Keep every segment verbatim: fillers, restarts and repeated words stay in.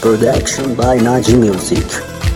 Production by Naji Music.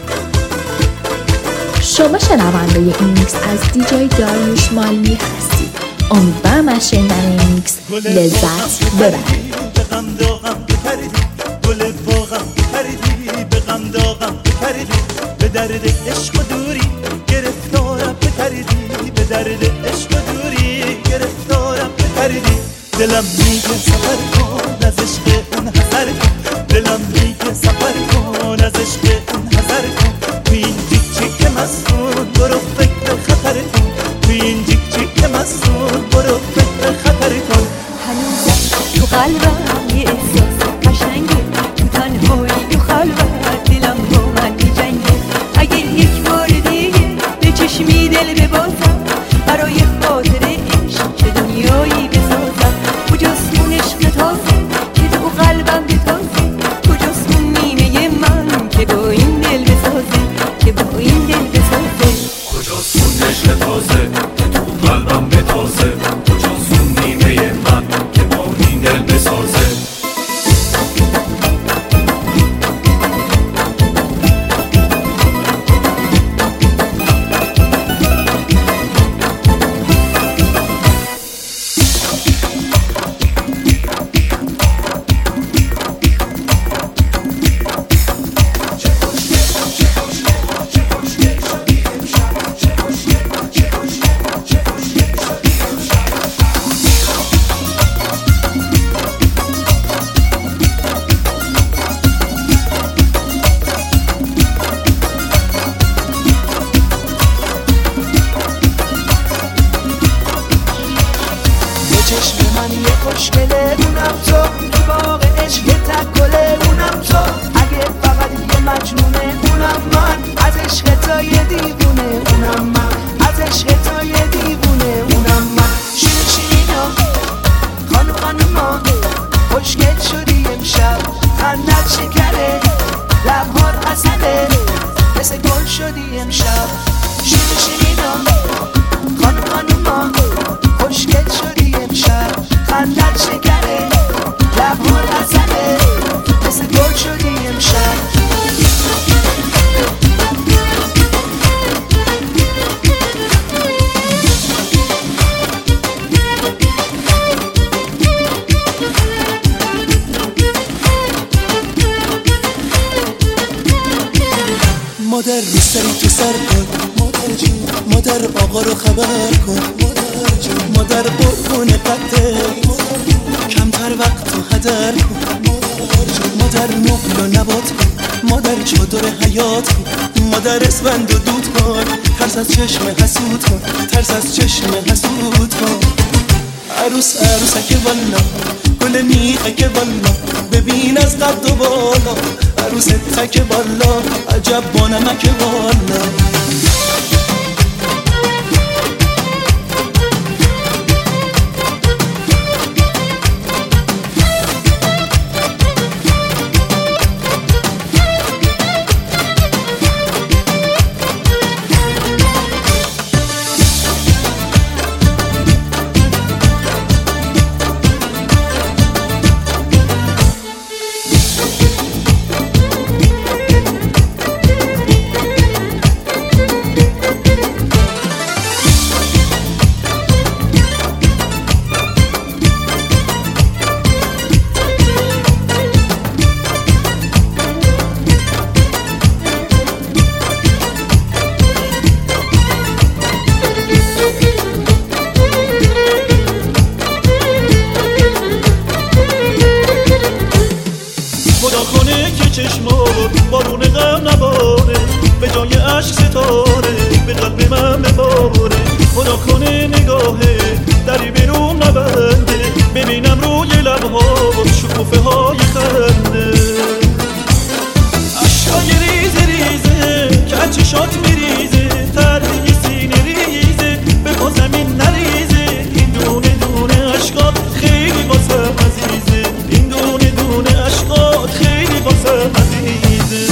شما شنونده این میکس از دیجی داریوش مالی هستید. امیدوارم از شنیدن این میکس لذت ببرید. به غم داغم بپریدی، گل باغم بپریدی، به غم داغم بپریدی، به درد عشق و دوری گرفتارم بپریدی، به درد عشق و دوری گرفتارم بپریدی. دلم میگه سفر کن از عشق اون حذر کن، دلم میگه سفر کن از عشق اون حذر کن. تو این جیک جیک مستون برو فکر خطر کن، تو این جیک جیک مستون برو فکر خطر کن. هنوزم تو قلبم یه احساس قشنگه، تو تنهایی تو خلوت دلم با من میجنگه. اگه یک بار دیگه به چشمی دل ببازم، برای خاطر عشق چه دنیایی بسازم. کجاست اون عشق تازه که تو قلبم بتازه، کجاست اون نیمه من که با این دل بسازه، که با این دل بسازه. کجاست اون عشق تازه که تو قلبم بتازه، کجاست اون نیمه من که با این دل بسازه. چشم من یه خوشگله اونم تو، تو باغ عشق یه تکله اونم تو. اگه فقط یه مجنونه اونم من، از عشق تا یه دیوونه اونم من، از عشق تا یه دیوونه اونم من. شیرین شیرینا خانو خانوما خوشگل شدی امشب، خندت شکره لبهات عسله، مثل گل شدی امشب. شیرین شیرینا خانو خانوما خوشگل شدی امشب، خندت شکره لبهات عسله، مثل گل شدی امشب. مادر بیستری تو سر کن، مادر جون مادر آقا رو خبر کن، مادر جون مادر قربون قده، کمتر وقت رو هدر کن، مادر جون مادر نقل و نبات کن، مادر چادر حیات کن، مادر اسفند و دود کن، ترس از چشم حسود کن، ترس از چشم حسود کن. عروس عروسک والا گل میخه که والا، ببین از قد و بالا عروس تک بالا، عجب با نمک والا. خدا کنه که چشمات بارون غم نباره، به جای عشق ستاره به قلب من بباره. خدا کنه نگاهه دری بیرون نبنده، ببینم روی لبهات شکوفه های خنده. عشقای ریزه ریزه که از چشات میریزه، تردی سینه ریزه به پا زمین نریزه. این دونه دونه عشقات خیلی واسم عزیزه، این دونه دونه عشقات خیلی واسم عزیزه.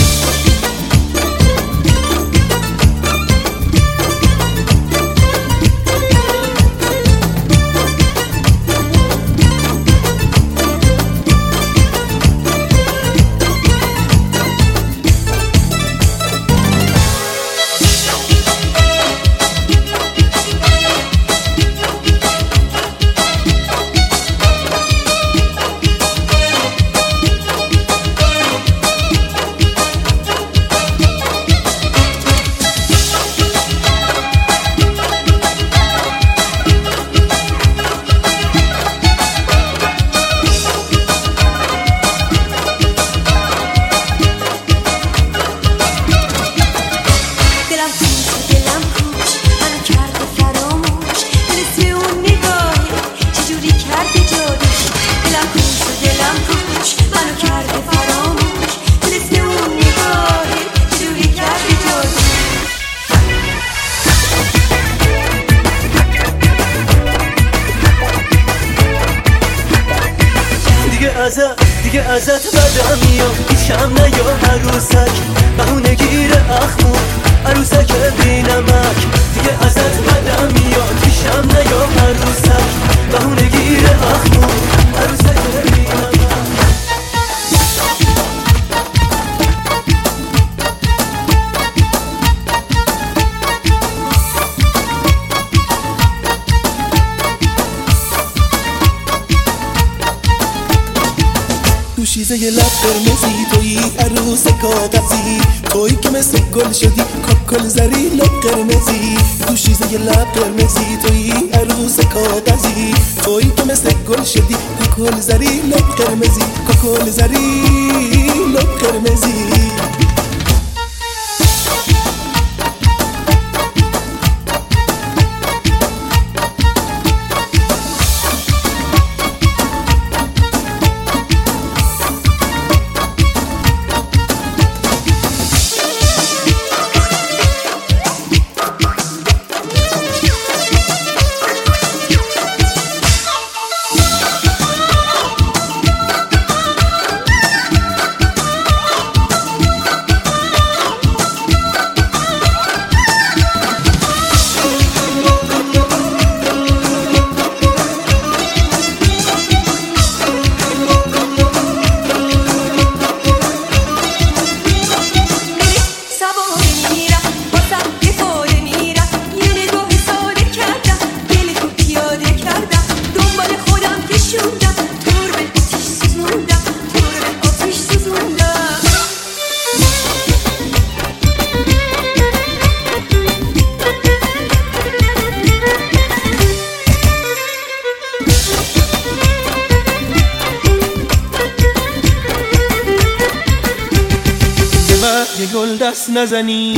ازت بدم میاد پیشم نیا عروسک بهونه گیر اخمو عروسک بی نمک دیگه ازت بدم میاد پیشم نیا عروسک بهونه گیر اخمو عروسک بی نمک دوشیزه یه لب قرمزی تویی عروس کاغذی تویی که مثل گل شدی کاکل زری لب قرمزی دوشیزه یه لب قرمزی تویی عروس کاغذی تویی که مثل گل شدی کاکل زری لب قرمزی کاکل زری لب قرمزی یه گل دست نزنی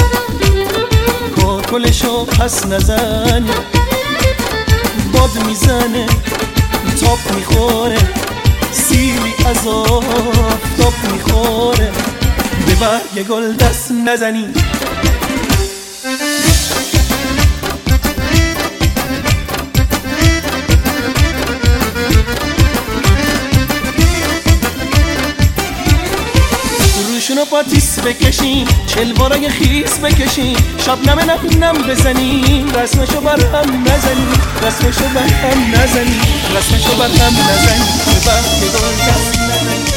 کاکلشو پس نزنی باد میزنه تاپ میخوره سیلی از آفتاب میخوره ببر یه گل دست نزنی روشونو پاتیس بکشین چلوارای خیس بکشین شب نمه نم نم بزنین رسمشو بر هم نزنین رسمشو بر هم نزنین رسمشو بر هم نزنین ببر یه گل دست نزنین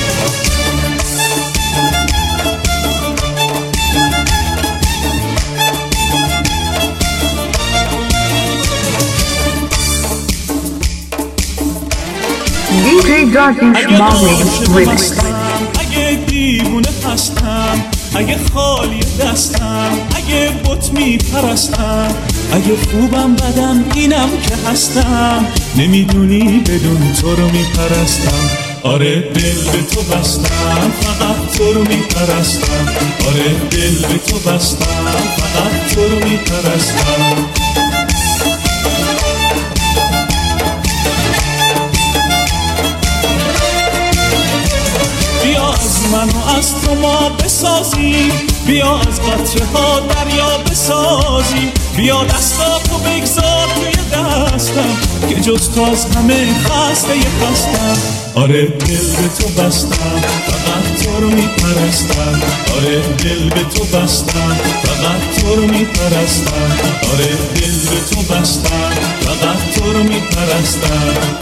دی جی Darkish Marley Remix. اگه دیوونه هستم اگه خالی دستم اگه بت میپرستم اگه خوبم بدم اینم که هستم نمیدونی بدون تو رو میپرستم آره دل به تو بستم فقط تو رو میپرستم آره دل به تو بستم فقط تو رو میپرستم بیا از من و از تو ما بسازیم بیا از قطره ها دریا بسازیم بیا دستاتو بگذار توی دستم که جز تو از همه خسته ی خستم آره دل به تو بستم فقط تو رو میپرستم آره دل به تو بستم فقط تو رو میپرستم آره دل به تو بستم فقط تو رو میپرستم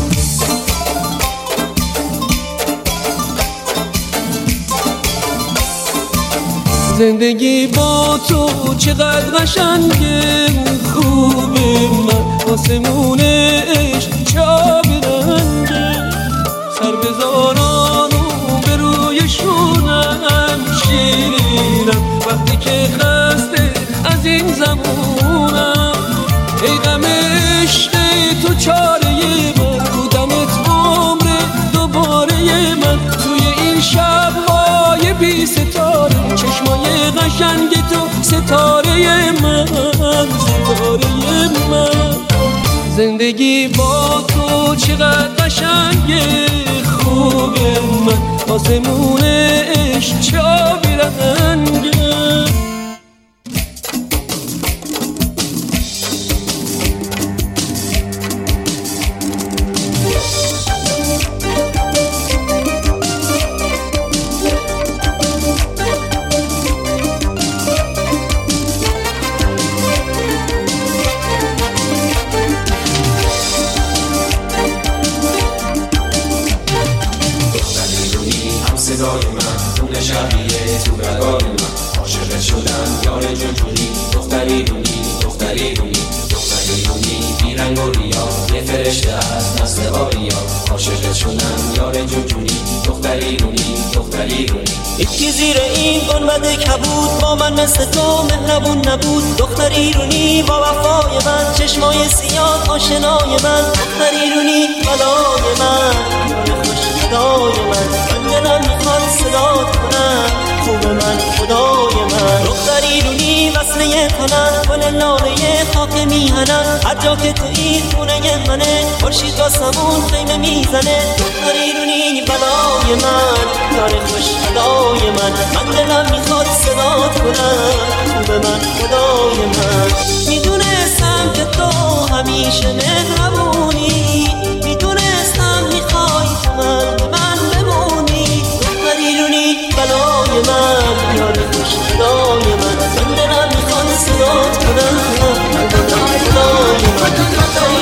زندگی با تو چقدر قشنگه خوبه من آسمونش چاب رنگه سر بزارانو به روی شونم شیرینم وقتی که خسته از این زمونم ای غم عشق تو چاره من بودمت عمر دوباره من توی این شب‌های بی ستاره چشمای قشنگ تو ستاره من ستاره من زندگی با تو چقدر قشنگه خوبه من آسمونش چابی رنگه صدای من خون شبیه تو رگای من عاشقت شدم یار جونجونی دختری رونی دختری رونی دختری رونی بیرنگ و ریا یه فرشته از نسل آریا عاشقت شدم یار جونجونی دختری رونی دختری رونی یکی زیر این گنبد کبود با من مثل تو مهربون نبود دختری رونی با وفای من چشمای سیاه آشنای من دختری رونی بلای من یار خوش صدای من من دلم میخواد صدات کنم خوب من خدای من دختری رونی وصله کنم گل لاله خاک میهنم هر جا که تویی خونه منه خورشید با سمون خیمه میزنه دختری رونی بلای من یار خوش صدای من من دلم میخواد صدات کنم خوب من خدای من میدونستم که تو همیشه مهربونی میدونستم میخوای تو من من بمونی دختری رونی بلای من یار خوش صدای من من دلم میخواد صدات کنم خوب من خدای من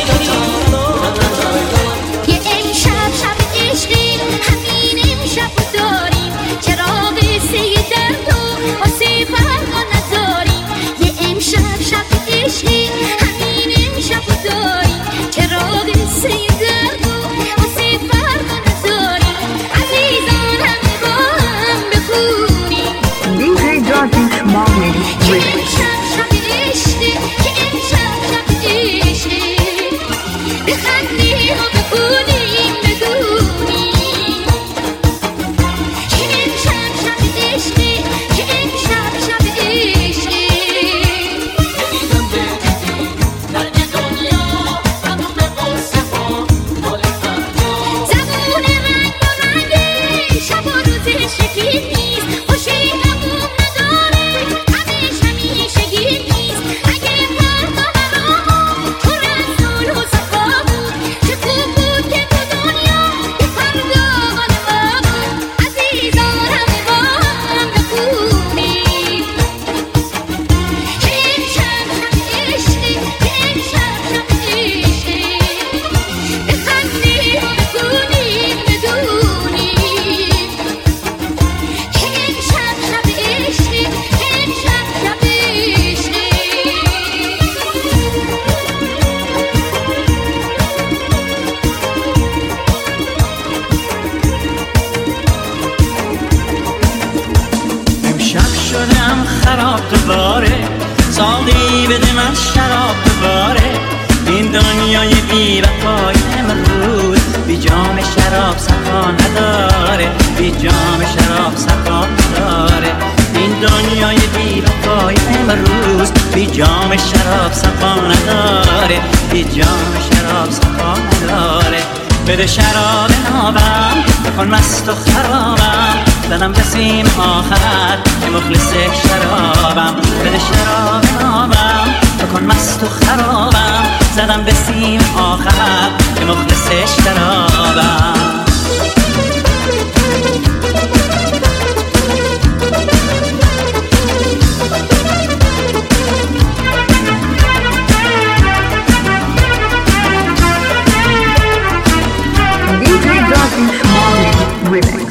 یه امشب شب عشقی همین امشب داریم چرا قصه درد و واسه فردا نذاریم یه امشب شب عشقی همین امشب داریم چرا قصه درد و واسه فردا نذاریم عزیزان همه با هم بخونیم دی جی Darkish Marley که امشب شب عشقی که امشب شب عشقی بخندیم و بخونیم بدونیم که امشب شب عشقی که امشب شب عشقی دیدم به دیدی در دنیا همون قصه مال فردا زبون رنگ و رنگی شب و روز شکیل نیست خوشی همون نداره همش همیشگی نیست اگه فردا برامون پر از صلح و صفا بود چه خوب بود که تو دنیا یه فردا مال ما بود عزیزان همه با هم بخونیم که امشب شب عشقی که امشب شب عشقی بخندیم و بخونیم بدونیم که امشب شب عشقی که امشب شب عشقی امشب شدم خراب دوباره ساقی بده من شراب دوباره این دنیای بی وفای امروز بی جام شراب صفا نداره بی جام شراب صفا نداره این دنیای بی وفای امروز بی جام شراب صفا نداره بی جام شراب صفا نداره بده شراب نابم بکن مست و خرابم زدم به سیم آخر که مخلص شرابم بده شراب نابم بکن مست و خرابم زدم به سیم آخر که مخلص شرابم دی جی Darkish Marley Remix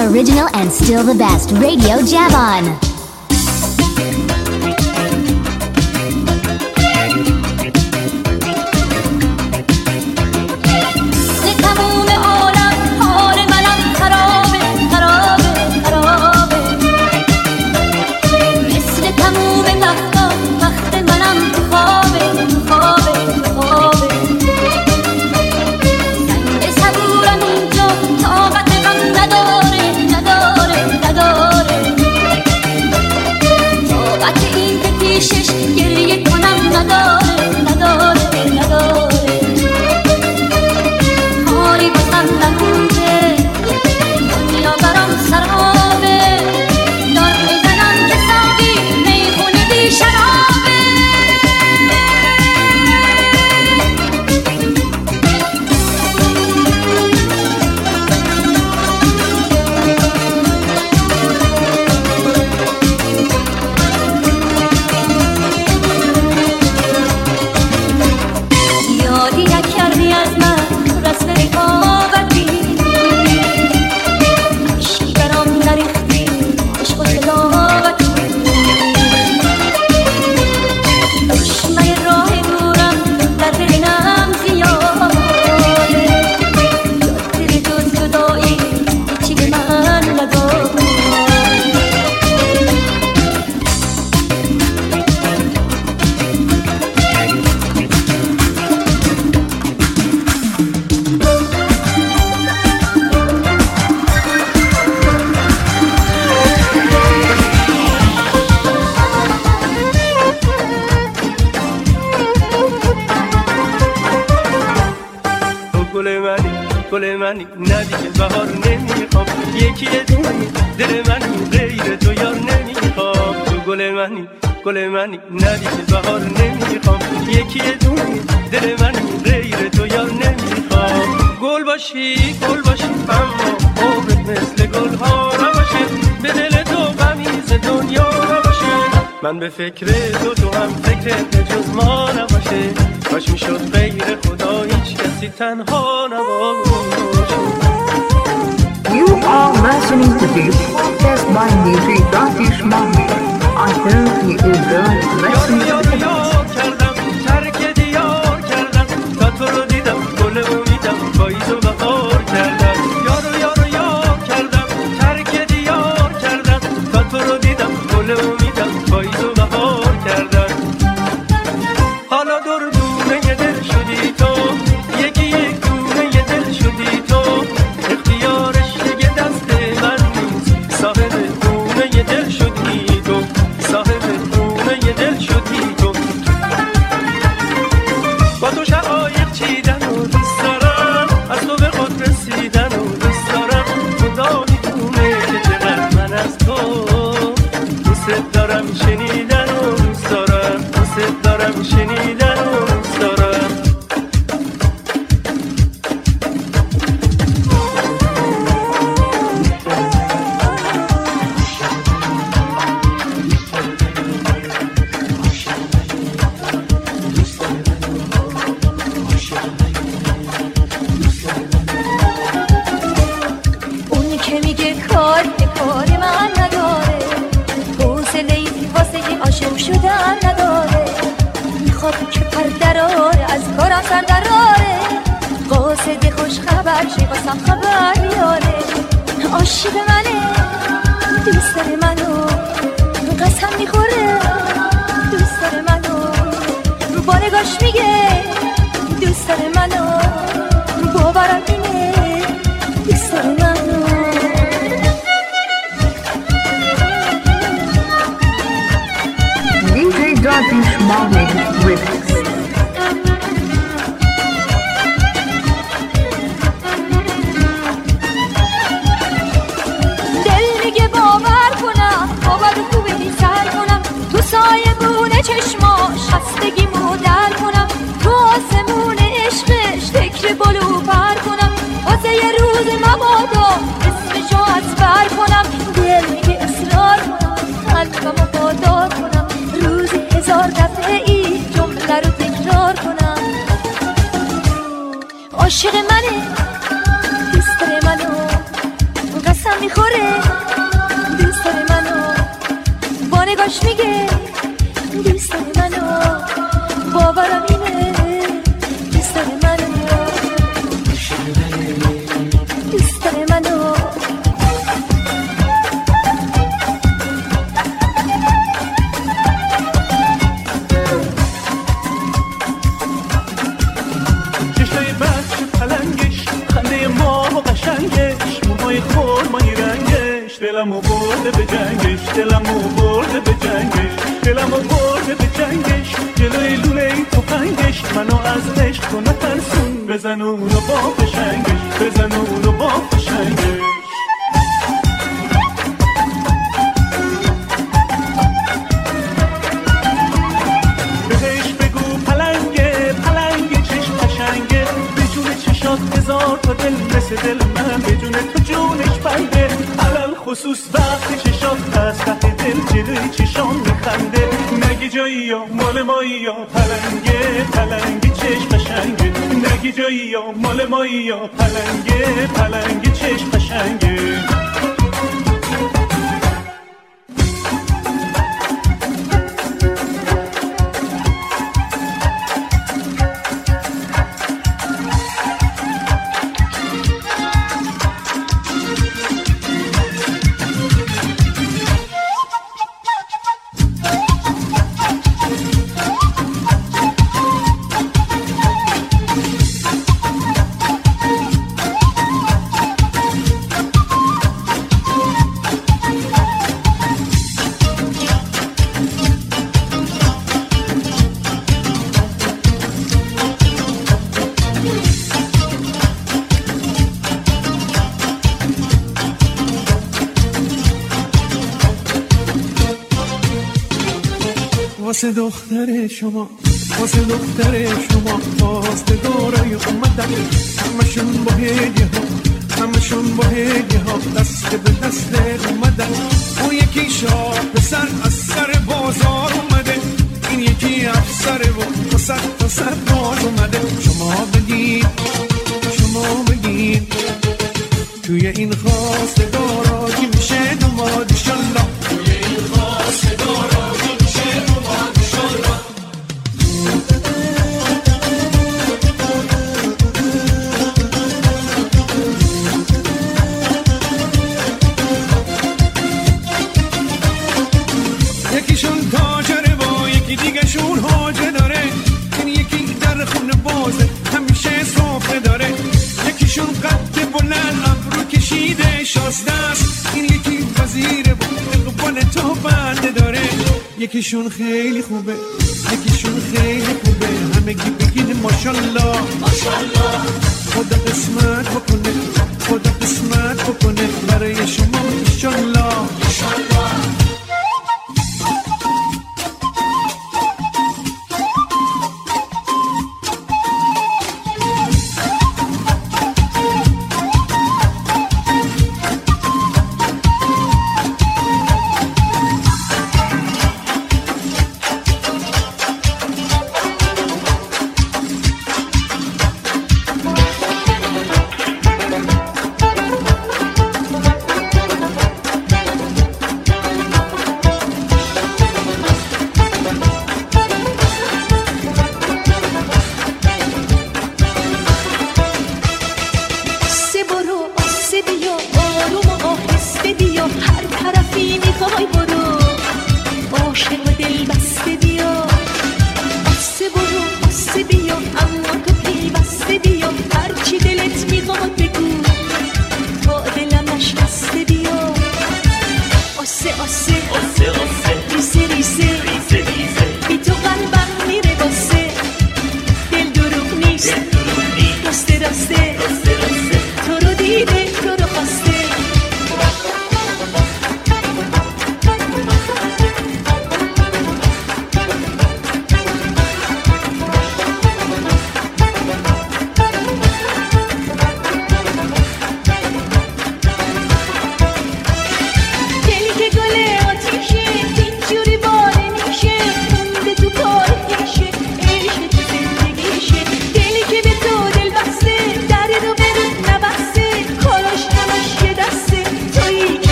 original and still the best Radio Javon. گل منی ندیگه بهار نمیخوام یکی دونه دل منی غیر تو یار نمیخوام تو گل منی گل منی ندیگه بهار نمیخوام یکی دونه دل منی غیر تو یار نمیخوام گل باشی گل باشی اما عمرت مثل گل ها نباشه به دل تو غمیز دنیا نباشه من به فکر تو تو هم فکر جز ما نباشه کاش میشد غیر خدا هیچ کسی تنها نباشه. You are listening to this podcast by D J Datish Mahmoud. I hope you enjoy listening to this. کردم ترک دیار کردم تا تو رو دیدم گل امیدم پاییز و بهار کردم یارو یارو یار کردم ترک دیار کردم تا تو رو دیدم گل امیدم پاییز و بهار کردم حالا دور دونه یه دل شدی تو یکی یک دونه یه دل شدی تو اختیارش دیگه دست من نیست صاحب دونه یه دل شدی تو صاحب دونه یه دل شدی تو با تو شقایق چیدن و دوست دارم از تو به خود رسیدن و دوست دارم خدا میدونه که چقدر من از تو دوست دارم شنیدن و دوست دارم دوست دارم شنیدن و دوست دارم اونی که میگه کار به کار من نداره حوصله‌ای واسه عاشق شدن نداره میخواد که پر دراره از کارم سر دراره قاصد خوش خبر چی واسم خبر بیاره عاشق منه دوست داره منو قسم میخوره دوست داره منو با نگاش میگه دوست داره منو باورم اینه دوست داره منو D J Datish Mahmoud Remix. دل میگه باور کنم باور خوبه بی سر کنم تو سایه بونه چشماش خستگیمو در کنم تو آسمون عشقش فکر بلو پر کنم واسه یه روز مبادا اسمشو از بر کنم دل میگه اصرار کنم قلبمو وادار کنم روزی هزار دفعه ای جمله رو تکرار کنم عاشق منه دوست داره منو قسم میخوره میخوره دوست داره منو با نگاش میگه دوست داره منو باورم اینه دوست داره منو دوست داره منو چشای بچه پلنگش خنده ماه و قشنگش موهای خورمایی رنگش دلمو برده به جنگش دلمو برده به جنگش دلمو برده به جنگش جلوی لوله تفنگش منو از عشق تو نترسون بزن اونو با فشنگش بزن اونو با فشنگش هزار تا دل مثل دل من به جون تو جونش بنده علل خصوص وقتی چشات از ته دل جلوی چشام میخنده نگی جایی یا مال مایی یا پلنگه پلنگی چشم قشنگه نگی جایی یا مال مایی یا پلنگه پلنگی چشم قشنگه واسه دختر شما واسه دختر شما خواستگارای اومدن همشون با هدیه ها همشون با هدیه ها دست به دست اومدن اون یکی شاه پسر از سر بازار اومده این یکی افسره و تا صد تا صد باز اومده شما بگید شما بگید توی این خواستگارا کی میشه دوماد انشالله توی این خواستگارا کی میشه دوماد انشالله یکیشون تاجره با یکی دیگه شون حاجه داره این یکی در خونه بازه همیشه صفه داره یکیشون قد بلند ابرو کشیده شاسته است این یکی وزیره با اقبال تو بنده داره یکیشون خیلی خوبه یکیشون خیلی خوبه همگی بگید ماشالله ماشالله خدا قسمت بکنه خدا قسمت بکنه برای شما انشالله انشالله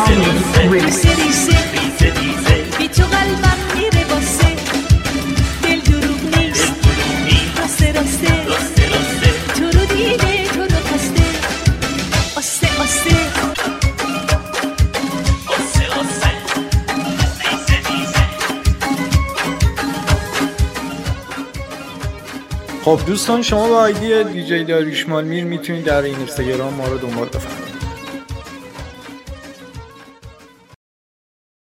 Malmi Remix. بی تو قلبم میره باسه دل دروغ نیست راسته راسته تو رو دیده تو رو خسته آسته آسته خب دوستان، شما با آیدی دیجی داریوش مالمیر میتونید در این اینستاگرام ما رو دنبال بفرمایید.